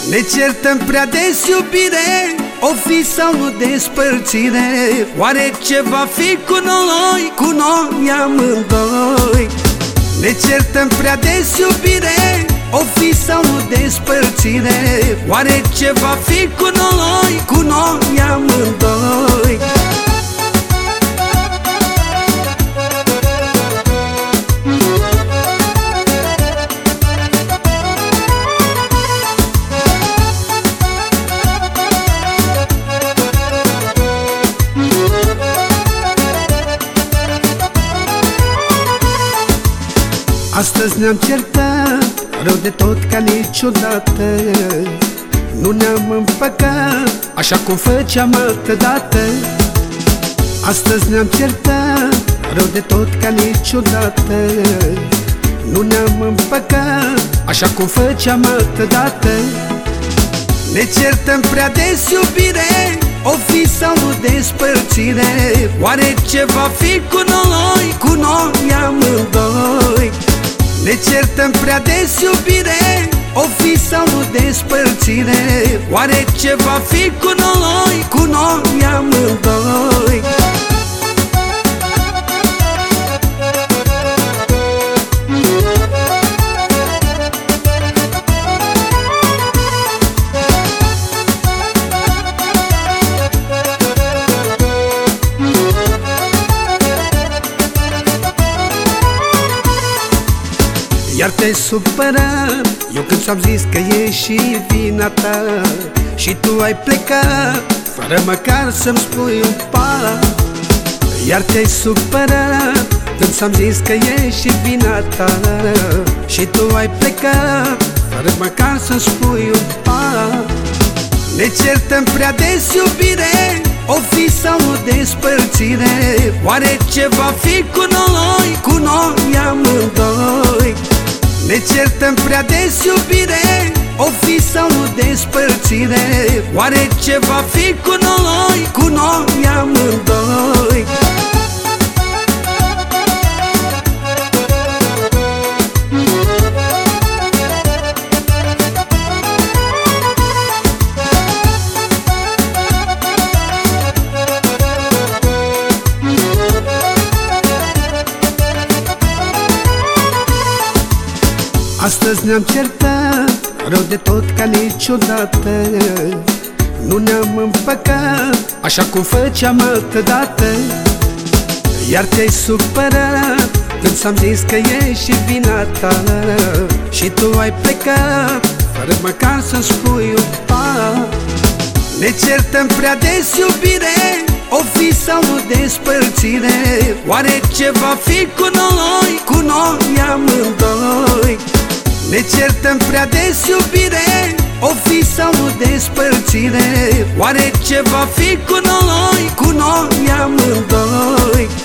Ne certăm prea des, iubire, o fi sau nu despărțire. Oare ce va fi cu noi amândoi? Ne certăm prea des, iubire, o fi sau nu despărțire. Oare ce va fi cu noi amândoi? Astăzi ne-am certat rău de tot ca niciodată. Nu ne-am împăcat așa cum făceam altădată. Astăzi ne-am certat rău de tot ca niciodată. Nu ne-am împăcat așa cum făceam altădată. Ne certăm prea des, iubire, o fi sau nu despărțire. Oare ce va fi cu noi amândoi? Ne certăm prea des, iubire, o fi sau nu despărțire. Oare ce va fi cu noi amândoi? Iar te-ai supărat, eu când ți-am zis că e și vina ta. Și tu ai plecat, fără măcar să-mi spui un pas. Iar te-ai supărat, când ți-am zis că e și vina ta. Și tu ai plecat, fără măcar să-mi spui un pas. Ne certăm prea des, iubire, o fi sau nu despărțire. Oare ce va fi cu noi amândoi? Ne certăm prea des, iubire, o fi sau nu despărțire. Oare ce va fi cu noi amândoi? Astăzi ne-am certat rău de tot ca niciodată. Nu ne-am împăcat așa cum făceam altădată. Iar te-ai supărat când ți-am zis că e și vina ta. Și tu ai plecat, fără măcar să-mi spui un pas. Ne certăm prea des, iubire, o fi sau nu despărțire. Oare ce va fi cu noi amândoi? Ne certăm prea des, iubire, o fi sau nu despărțire. Oare ce va fi cu noi amândoi?